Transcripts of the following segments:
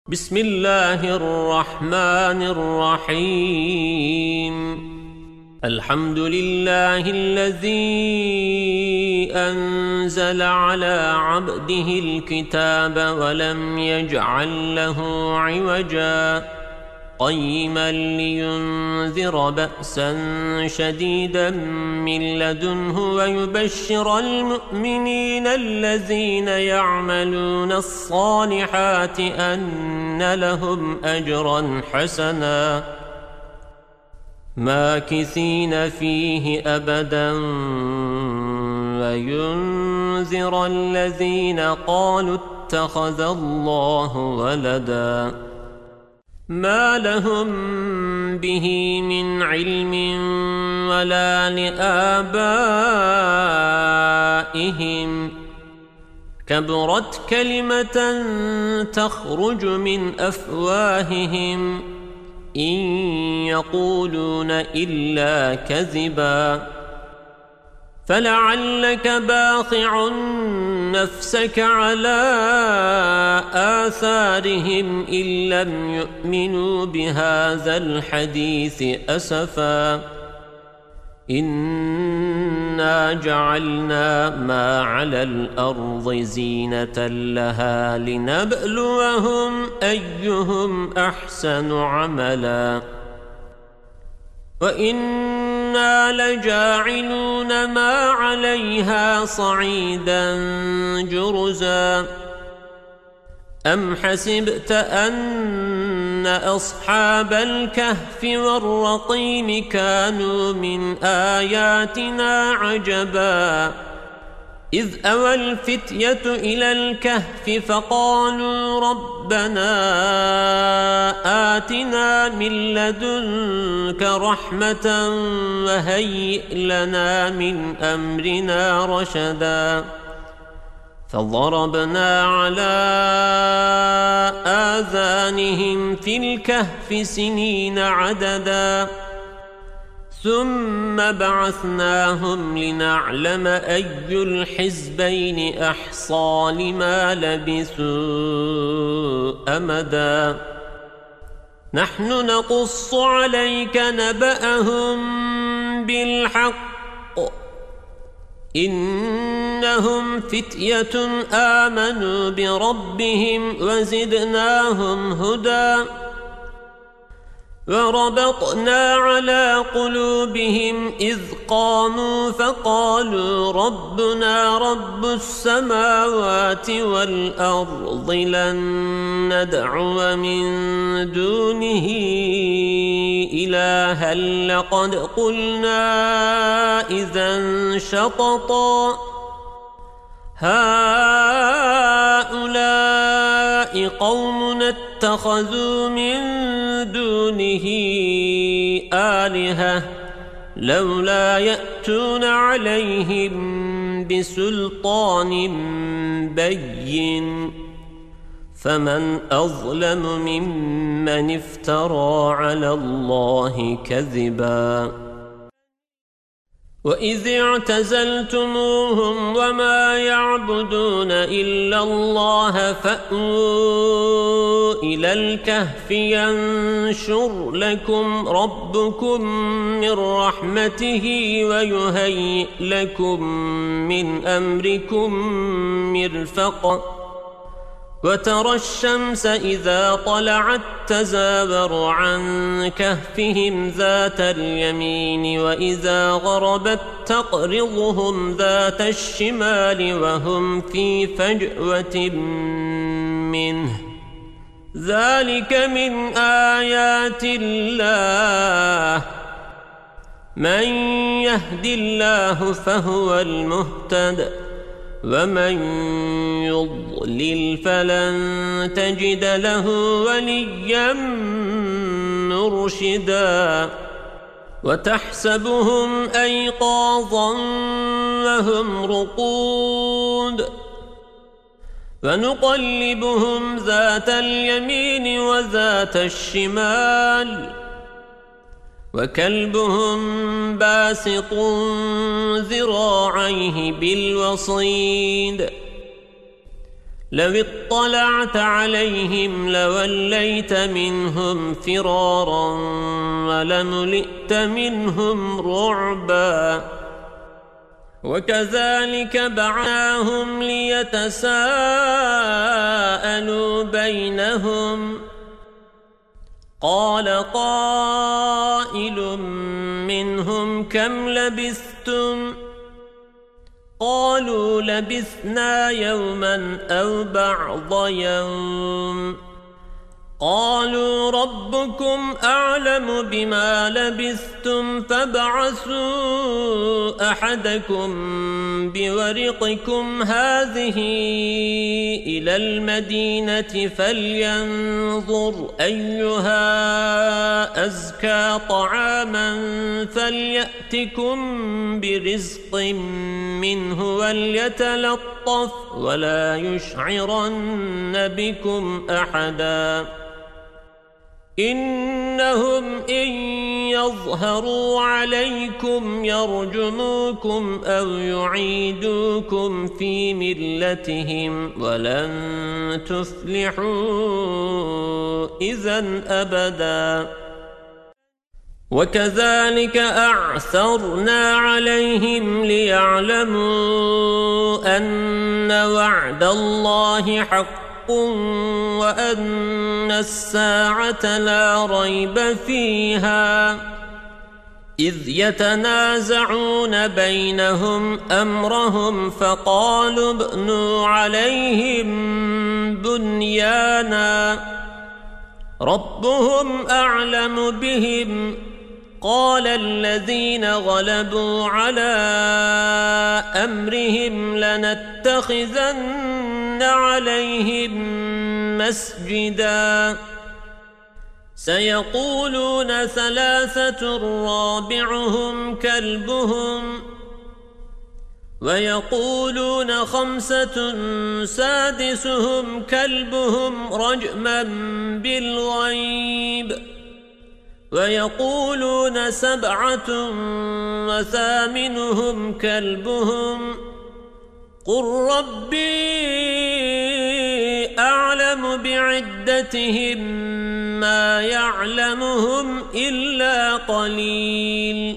بسم الله الرحمن الرحيم. الحمد لله الذي أنزل على عبده الكتاب ولم يجعل له عوجا قيما لينذر بأسا شديدا من لدنه ويبشر المؤمنين الذين يعملون الصالحات أن لهم أجرا حسنا ماكثين فيه أبدا وينذر الذين قالوا اتخذ الله ولدا ما لهم به من علم ولا لآبائهم كبرت كلمة تخرج من أفواههم إن يقولون إلا كذبا فلعلك باخع نفسك على آثارهم إن لم يؤمنوا بهذا الحديث أسفا إنا جعلنا ما على الأرض زينة لها لنبلوهم أيهم أحسن عملا وإنا لجاعلون ما عليها صعيدا جرزا أم حسبت أن أصحاب الكهف والرقيم كانوا من آياتنا عجبا إذ أوى الفتية إلى الكهف فقالوا ربنا آتنا من لدنك رحمة وهيئ لنا من أمرنا رشدا فضربنا على آذانهم في الكهف سنين عددا ثم بعثناهم لنعلم أي الحزبين أحصى لما لبثوا أمدا نحن نقص عليك نبأهم بالحق إنهم فتية آمنوا بربهم وزدناهم هدى وربطنا على قلوبهم إذ قاموا فقالوا ربنا رب السماوات والأرض لن ندعو من دونه إلها لقد قلنا إذا شططا هؤلاء قومنا اتخذوا من دونه آلهة لولا يأتون عليهم بسلطان بين فمن أظلم ممن افترى على الله كذبا وإذ اعتزلتموهم وما يعبدون إلا الله فأووا إلى الكهف ينشر لكم ربكم من رحمته ويهيئ لكم من أمركم مرفقا وترى الشمس إذا طلعت تزاور عن كهفهم ذات اليمين وإذا غربت تقرضهم ذات الشمال وهم في فجوة منه ذلك من آيات الله من يهد الله فهو المهتد ومن يضلل فلن تجد له وليا مرشدا وتحسبهم أيقاظا وهم رقود ونقلبهم ذات اليمين وذات الشمال وكلبهم باسط ذراعيه بالوصيد لو اطلعت عليهم لوليت منهم فرارا ولملئت منهم رعبا وكذلك بعثناهم ليتساءلوا بينهم قال قائل منهم كم لبثتم قالوا لبثنا يوما أو بعض يوم قالوا ربكم أعلم بما لبثتم فابعثوا أحدكم بورقكم هذه إلى المدينة فلينظر أيها أزكى طعاما فليأتكم برزق منه وليتلطف ولا يشعرن بكم أحدا إنهم إن يظهروا عليكم يرجموكم أو يعيدوكم في ملتهم ولن تفلحوا إذن أبدا وكذلك أعثرنا عليهم ليعلموا أن وعد الله حق وأن الساعة لا ريب فيها إذ يتنازعون بينهم أمرهم فقالوا ابنوا عليهم بنيانا ربهم أعلم بهم قال الذين غلبوا على أمرهم لنتخذن عليهم مسجدا سيقولون ثلاثة رابعهم كلبهم ويقولون خمسة سادسهم كلبهم رجما بالغيب ويقولون سبعة وثامنهم كلبهم قل ربي أعلم بعدتهم ما يعلمهم إلا قليل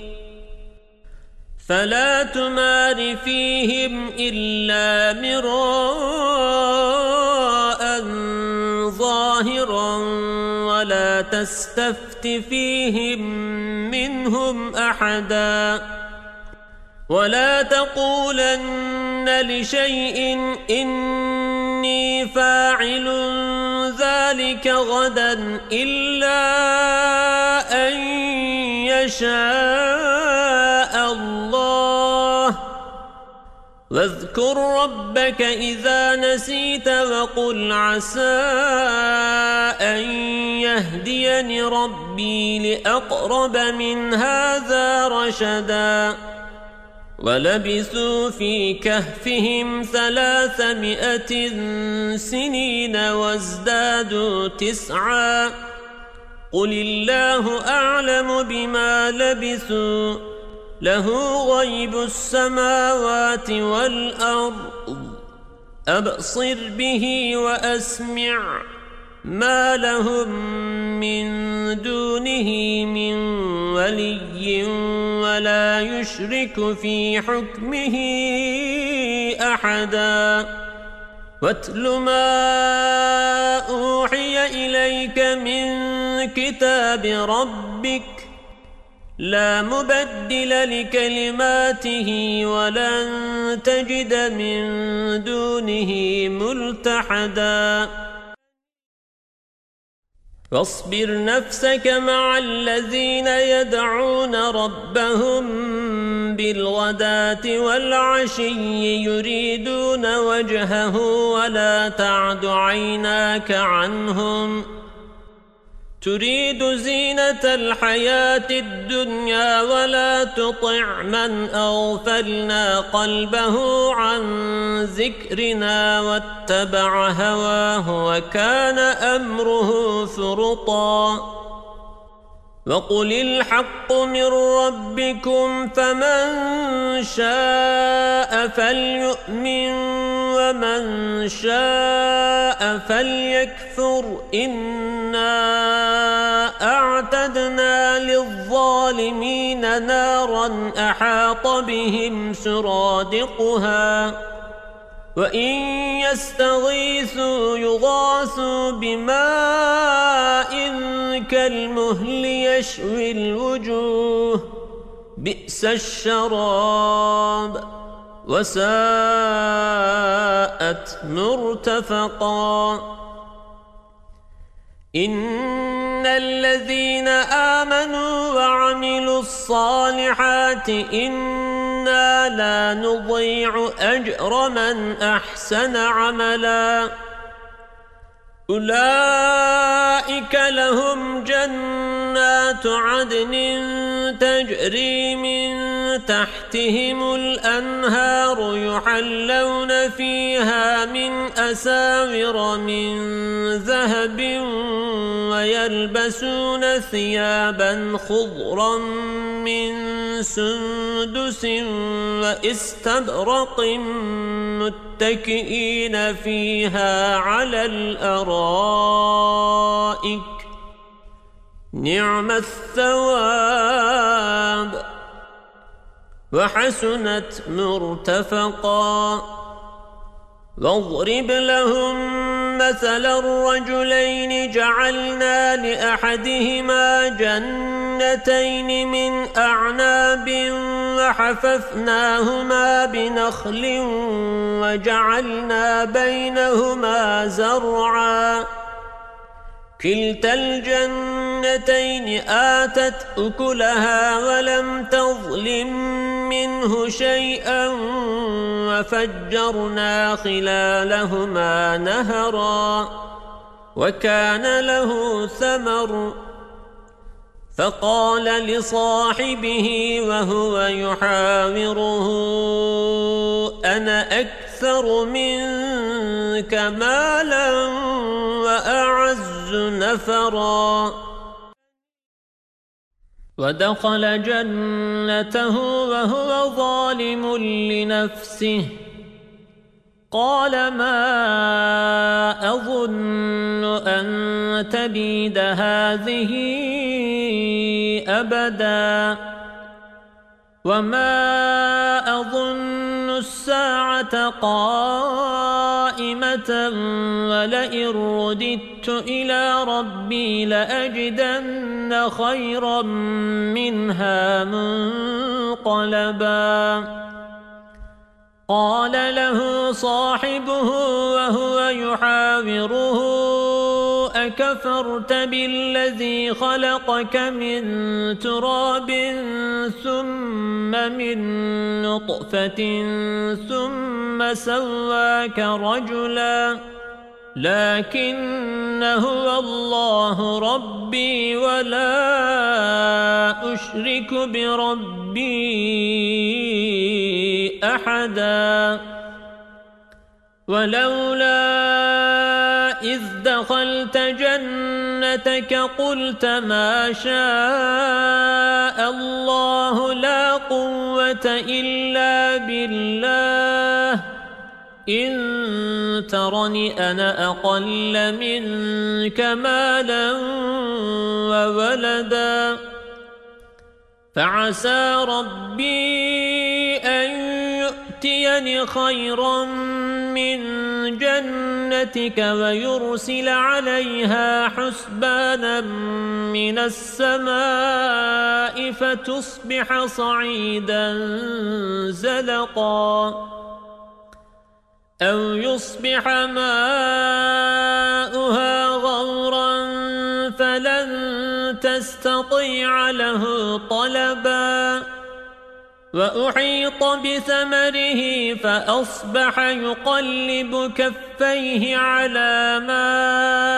فلا تمار فيهم إلا مراء ظاهرا ولا تستفت فيهم منهم أحدا ولا تقولن لشيء إني فاعل ذلك غدا إلا أن يشاء الله واذكر ربك إذا نسيت وقل عسى أن يهديني ربي لأقرب من هذا رشدا ولبثوا في كهفهم 300 سنين وازدادوا 9 قل الله أعلم بما لبثوا له غيب السماوات والأرض أبصر به وأسمع ما لهم من دونه من ولي ولا يشرك في حكمه أحدا واتل ما أوحي إليك من كتاب ربك لا مبدل لكلماته ولن تجد من دونه ملتحدا واصبر نفسك مع الذين يدعون ربهم بالغداة والعشي يريدون وجهه ولا تعد عيناك عنهم تريد زينة الحياة الدنيا ولا تطع من أغفلنا قلبه عن ذكرنا واتبع هواه وكان أمره فرطا وقل الحق من ربكم فمن شاء فليؤمن ومن شاء فليكفر إنا أعتدنا للظالمين نارا أحاط بهم سرادقها وإن يستغيثوا يغاثوا بماء كالمهل يشوي الوجوه بئس الشراب وساءت مرتفقا إن الذين آمنوا وعملوا الصالحات إنا لا نضيع أجر من أحسن عملا أولئك لهم جنات عدن تجري من تحتهم الأنهار يحلون فيها من أساور من ذهب ويلبسون ثيابا خضرا من سندس وإستبرق متكئين فيها على الأرائك نعم الثواب وحسنت مرتفقا واضرب لهم مثل الرجلين جعلنا لأحدهما جنتين من أعناب وحففناهما بنخل وجعلنا بينهما زرعا كلتا الجنتين آتت أكلها ولم تظلم منه شيئا وفجرنا خلالهما نهرا وكان له ثمر فقال لصاحبه وهو يحاوره أنا أكثر منك مالا وأعز نفرا ودخل جنته وهو ظالم لنفسه قال ما أظن أن تبيد هذه أبدا وما أظن الساعة قائمة ولئن رددت إلى ربي لأجدن خيرا منها منقلبا قال له صاحبه وهو يحاوره أكفرت بالذي خلقك من تراب ثم من نطفة ثم سواك رجلا لكن هو الله ربي ولا أشرك بربي أحدا ولولا إذ دخلت جنتك قلت ما شاء الله لا قوة إلا بالله إن ترني أنا أقل منك مالا وولدا فعسى ربي أن يؤتيني خيرا من جنتك ويرسل عليها حسبانا من السماء فتصبح صعيدا زلقا أو يصبح ماؤها غورا فلن تستطيع له طلبا وأحيط بثمره فأصبح يقلب كفيه على ما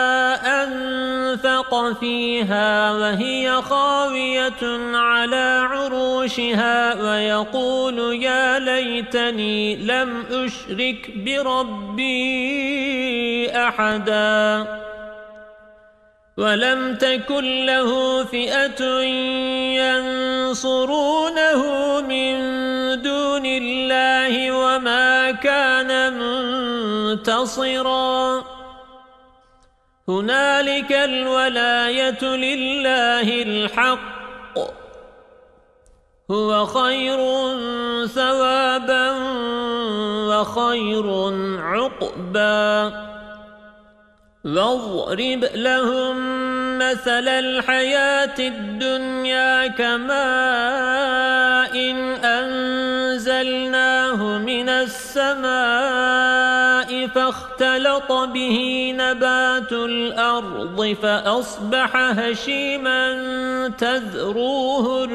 أنفق فيها وهي خاوية على عروشها ويقول يا ليتني لم أشرك بربي أحدا ولم تكن له فئة ينصرونه من دون الله وما كان منتصرا هنالك الولاية لله الحق هو خير ثوابا وخير عقبا واضرب لهم مثل الحياة الدنيا كماء أنزلناه من السماء فاختلط به نبات الأرض فأصبح هشيما تذروه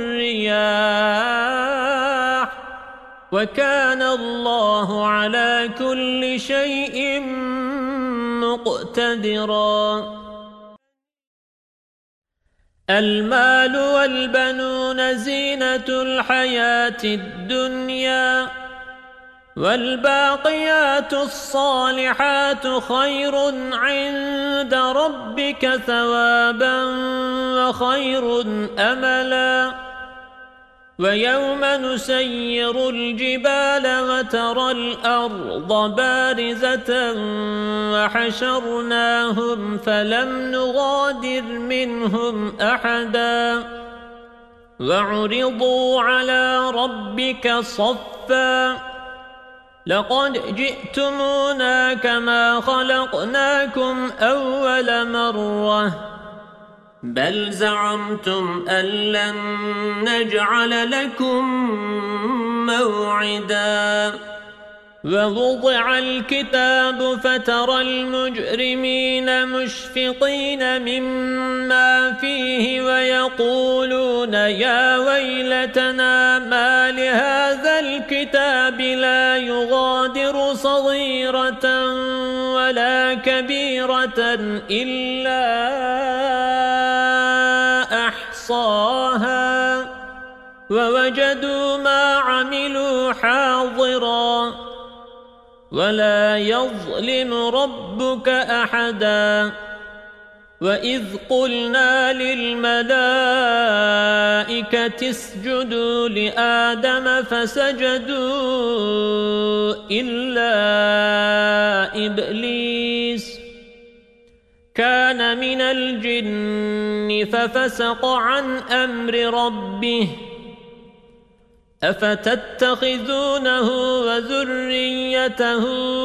الرياح وكان الله على كل شيء مقتدرا المال والبنون زينة الحياة الدنيا والباقيات الصالحات خير عند ربك ثوابا وخير أملا ويوم نسير الجبال وترى الأرض بارزة وحشرناهم فلم نغادر منهم أحدا وعرضوا على ربك صفا لقد جئتمونا كما خلقناكم أول مرة بل زعمتم أن لن نجعل لكم موعدا ووضع الكتاب فترى المجرمين مشفقين مما فيه ويقولون يا ويلتنا ما لهذا الكتاب لا يغادر صغيرة ولا كبيرة إلا أحصاها ووجدوا ما عملوا حاضرا ولا يظلم ربك أحدا وإذ قلنا للملائكة اسجدوا لآدم فسجدوا إلا إبليس كان من الجن ففسق عن أمر ربه أفتتخذونه وذريته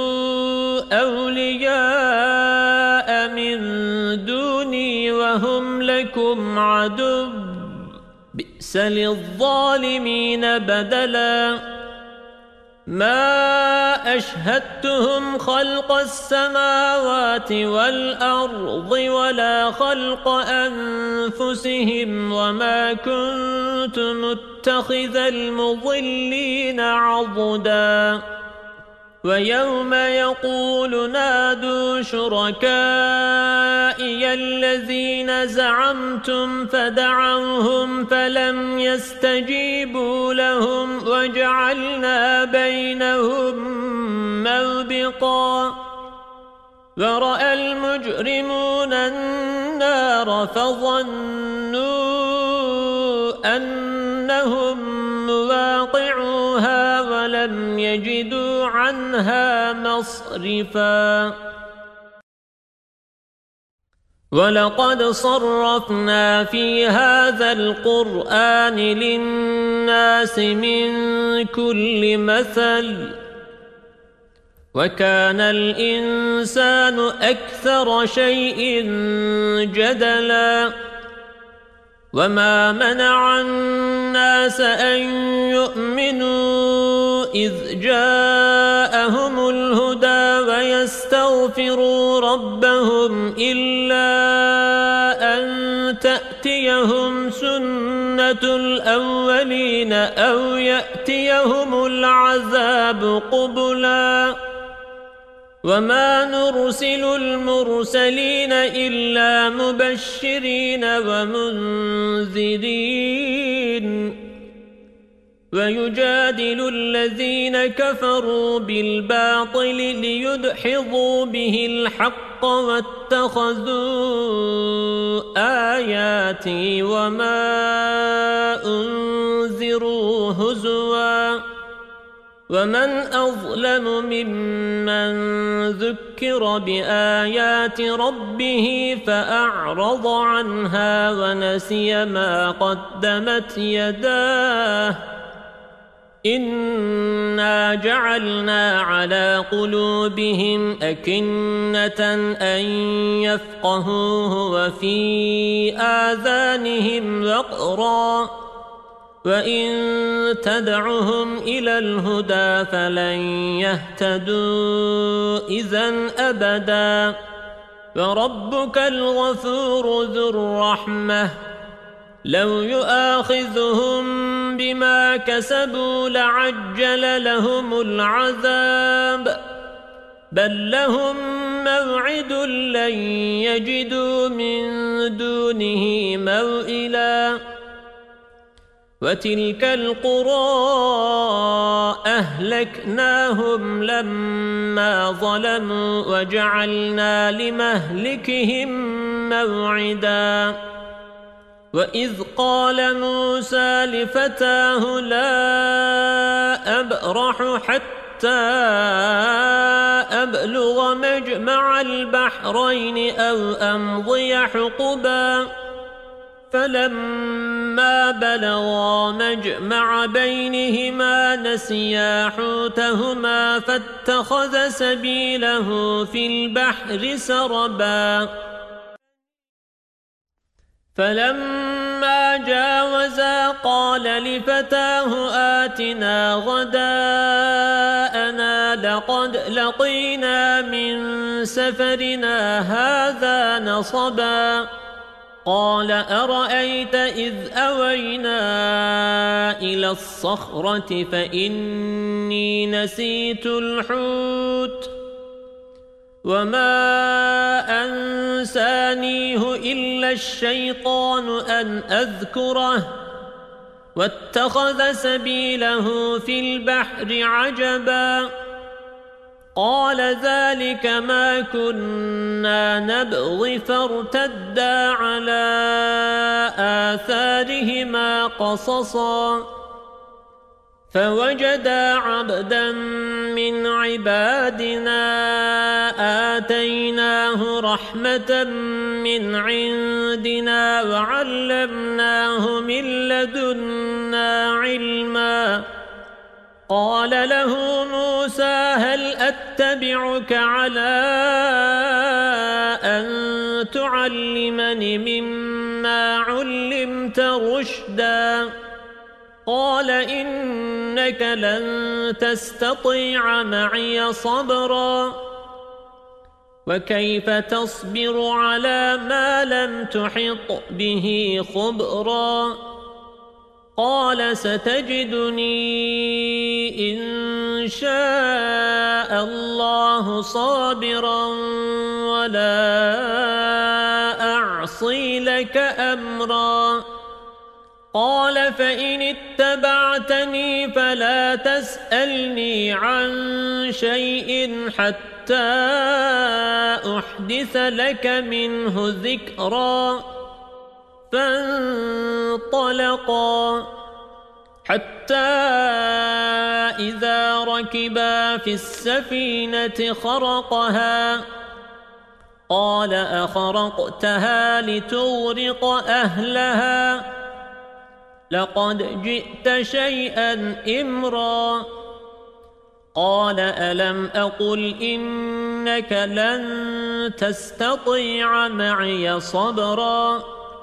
أولياء من دوني وهم لكم عدو بئس للظالمين بدلا ما أشهدتهم خلق السماوات والأرض ولا خلق أنفسهم وما كنت متخذ المضلين عضدا ويوم يقول نادوا شركائي الذين زعمتم فدعوهم فلم يستجيبوا لهم وجعلنا بينهم موبقا ورأى المجرمون النار فظنوا أنهم مواقعوها ولم يجدوا عنها مصرفا ولقد صرفنا في هذا القرآن للناس من كل مثل وكان الإنسان أكثر شيء جدلا وما منع الناس أن يؤمنوا إذ جاءهم الهدى ويستغفروا ربهم إلا أن تأتيهم سنة الأولين أو يأتيهم العذاب قبلا وما نرسل المرسلين إلا مبشرين ومنذرين ويجادل الذين كفروا بالباطل ليدحضوا به الحق واتخذوا آياتي وما أنذروا هزوا ومن أظلم ممن ذكر بآيات ربه فأعرض عنها ونسي ما قدمت يداه إنا جعلنا على قلوبهم أكنة أن يفقهوه وفي آذانهم وقرا وإن تدعهم إلى الهدى فلن يهتدوا إذن أبدا وربك الغفور ذو الرحمة لو يؤاخذهم بما كسبوا لعجل لهم العذاب بل لهم موعد لن يجدوا من دونه موئلا وتلك القرى أهلكناهم لما ظلموا وجعلنا لمهلكهم موعدا وإذ قال موسى لفتاه لا أبرح حتى أبلغ مجمع البحرين أو أمضي حقبا فلما بلغا مجمع بينهما نسيا حوتهما فاتخذ سبيله في البحر سربا فلما جاوزا قال لفتاه آتنا غداءنا لقد لقينا من سفرنا هذا نصبا قال أرأيت إذ أوينا إلى الصخرة فإني نسيت الحوت وما أنسانيه إلا الشيطان أن أذكره واتخذ سبيله في البحر عجبا قال ذلك ما كنا نبغي فارتدا على آثارهما قصصا فوجدا عبدا من عبادنا آتيناه رحمة من عندنا وعلمناه من لدنا علما قال له موسى هل أتبعك على أن تعلمني مما علمت رشدا قال إنك لن تستطيع معي صبرا وكيف تصبر على ما لم تحط به خبرا قال ستجدني إن شاء الله صابرا ولا أعصي لك أمرا قال فإن اتبعتني فلا تسألني عن شيء حتى أحدث لك منه ذكرا فانطلقا حتى إذا ركبا في السفينة خرقها قال أخرقتها لتغرق أهلها لقد جئت شيئا إمرا قال ألم أقل إنك لن تستطيع معي صبرا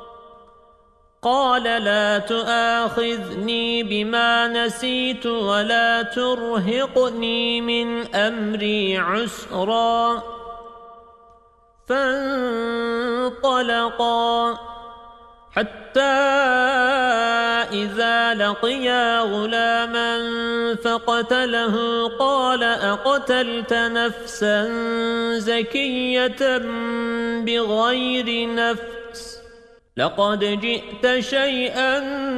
قال لا تؤاخذني بما نسيت ولا ترهقني من أمري عسرا فانطلقا حتى إذا لقيا غلاما فقتله قال أقتلت نفسا زكية بغير نفس لقد جئت شيئا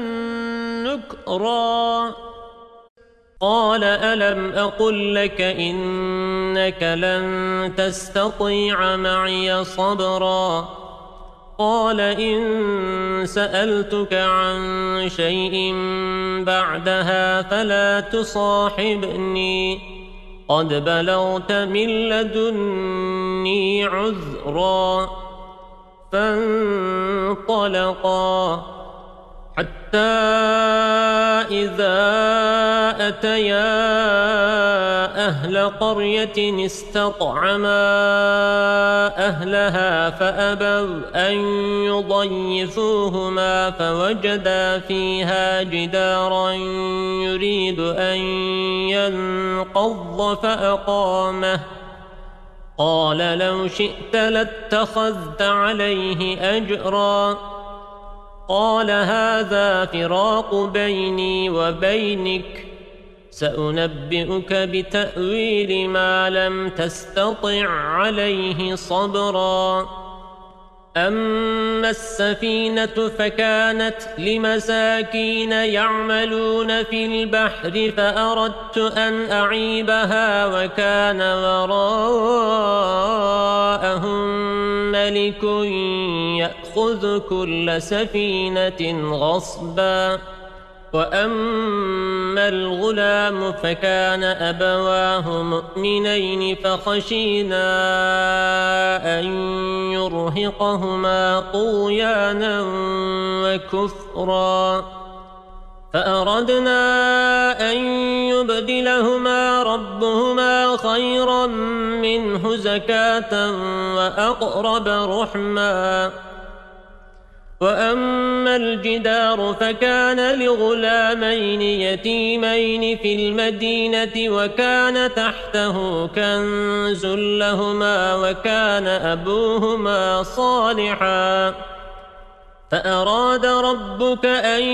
نكرا قال ألم أقل لك إنك لن تستطيع معي صبرا قال إن سألتك عن شيء بعدها فلا تصاحبني قد بلغت من لدني عذرا فانطلقا حتى إذا أتيا أهل قرية استطعما أهلها فأبوا أن يضيفوهما فوجدا فيها جدارا يريد أن ينقض فأقامه قال لو شئت لاتخذت عليه أجرا قال هذا فراق بيني وبينك سأنبئك بتأويل ما لم تستطع عليه صبرا أما السفينة فكانت لمساكين يعملون في البحر فأردت أن أعيبها وكان وراءهم ملك يأخذ كل سفينة غصبا وأما الغلام فكان أبواه مؤمنين فخشينا أن يرهقهما طغيانا وكفرا فأردنا أن يبدلهما ربهما خيرا منه زكاة وأقرب رحما وأما الجدار فكان لغلامين يتيمين في المدينة وكان تحته كنز لهما وكان أبوهما صالحا فأراد ربك أن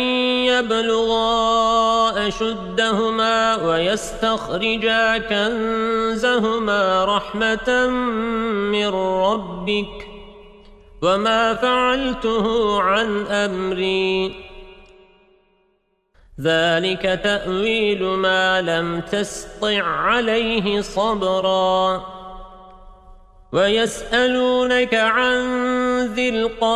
يبلغا أشدهما ويستخرجا كنزهما رحمة من ربك وما فعلته عن أمري ذلك تأويل ما لم تسطع عليه صبرا ويسألونك عن ذي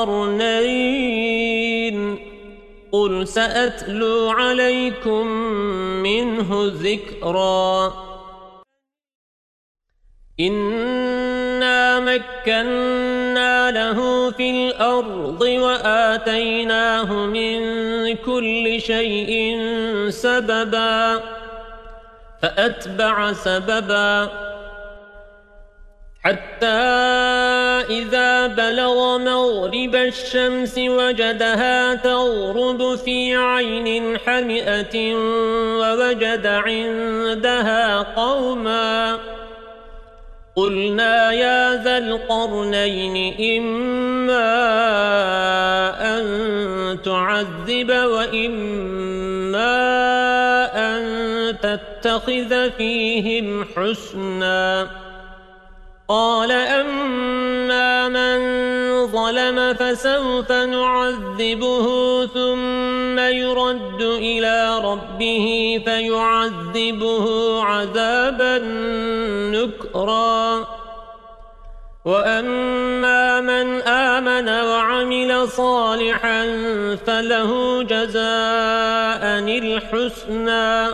القرنين قل سأتلو عليكم منه ذكرا إنا مكنا له في الأرض وآتيناه من كل شيء سببا فأتبع سببا حتى إذا بلغ مغرب الشمس وجدها تغرب في عين حمئة ووجد عندها قوما قلنا يا ذا القرنين إما أن تعذب وإما أن تتخذ فيهم حسنا قال أما من ظلم فسوف نعذبه ثم يرد إلى ربه فيعذبه عذابا نكرا وأما من آمن وعمل صالحا فله جزاء الحسنى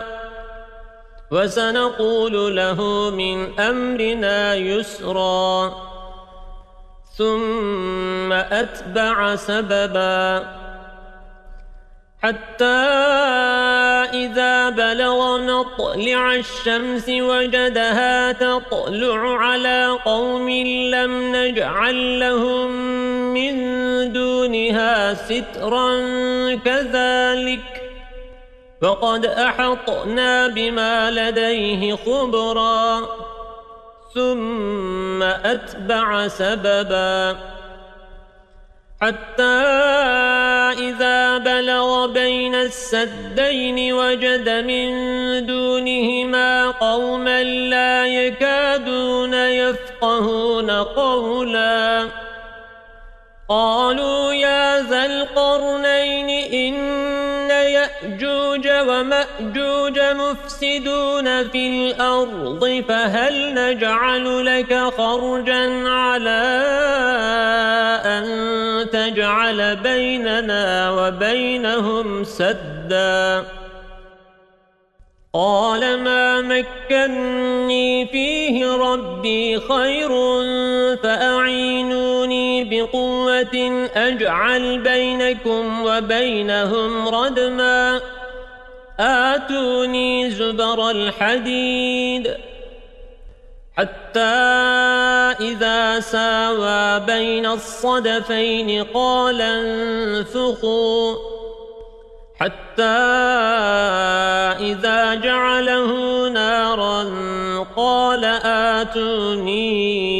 وسنقول له من أمرنا يسرا ثم أتبع سببا حتى إذا بلغ مطلع الشمس وجدها تطلع على قوم لم نجعل لهم من دونها سترا كذلك وقد أحطنا بما لديه خبرا ثم أتبع سببا حتى إذا بلغ بين السدين وجد من دونهما قوما لا يكادون يفقهون قولا قالوا يا ذا القرنين إن يأجوج ومأجوج مفسدون في الأرض فهل نجعل لك خرجا على أن تجعل بيننا وبينهم سدا قال ما مكني فيه ربي خير فأعينوني بقوة أجعل بينكم وبينهم ردما آتوني زبر الحديد حتى إذا ساوى بين الصدفين قال انفخوا حتى إذا جعله نارا قال آتوني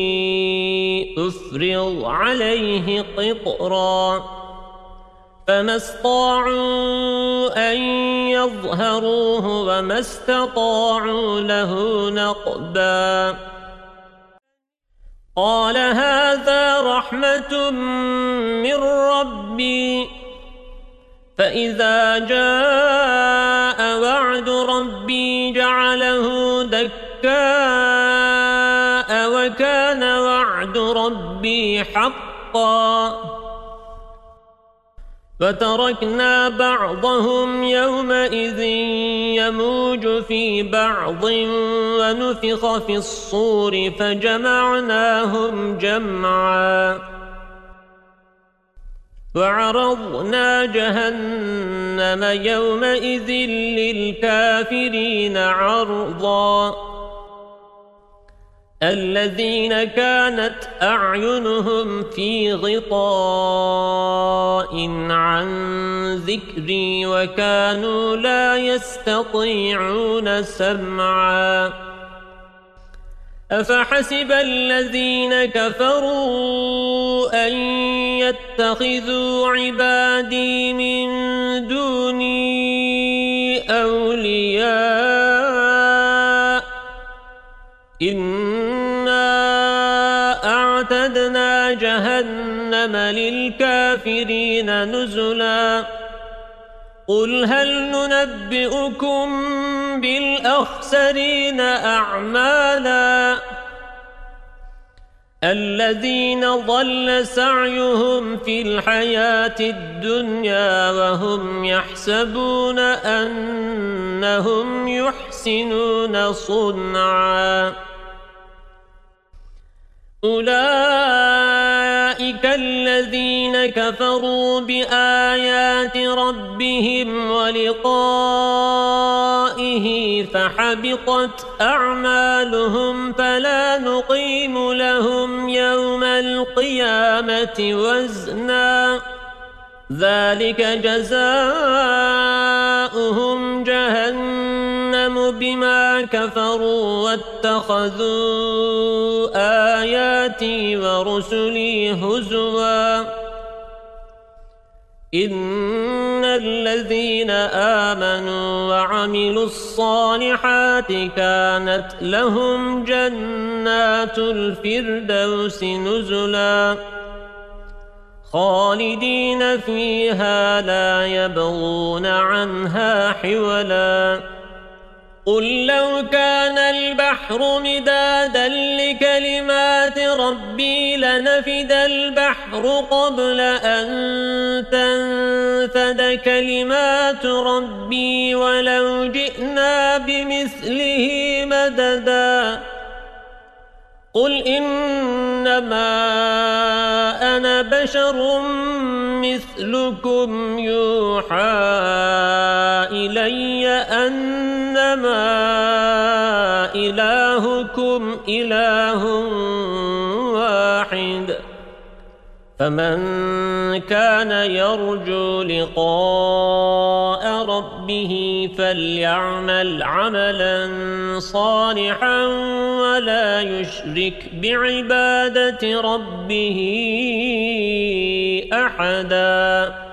أفرغ عليه قطرا فما استطاعوا أن يظهروه وما استطاعوا له نقبا قال هذا رحمة من ربي فإذا جاء وعد ربي جعله دكاء وكان وعد ربي حقا فتركنا بعضهم يومئذ يموج في بعض ونفخ في الصور فجمعناهم جمعا وعرضنا جهنم يومئذ للكافرين عرضا الذين كانت أعينهم في غطاء عن ذكري وكانوا لا يستطيعون سمعا أفحسب الذين كفروا أن يتخذوا عبادي من دوني أولياء إنا أعتدنا جهنم للكافرين نزلا قل هل ننبئكم بالأخسرين أعمالا الذين ضل سعيهم في الحياة الدنيا وهم يحسبون أنهم يحسنون صنعا أولئك الذين كفروا بآيات ربهم ولقائه فحبطت أعمالهم فلا نقيم لهم يوم القيامة وزنا ذلك جزاؤهم جهنم بما كفروا واتخذوا آياتي ورسلي هزوا إن الذين آمنوا وعملوا الصالحات كانت لهم جنات الفردوس نزلا خالدين فيها لا يبغون عنها حولا قل لو كان البحر مدادا لكلمات ربي لنفد البحر قبل أن تنفد كلمات ربي ولو جئنا بمثله مددا قل إنما أنا بشر مثلكم يوحى إلي أنما إلهكم إله واحد فمن كان يرجو لقاء ربه فليعمل عملا صالحا ولا يشرك بعبادة ربه أحدا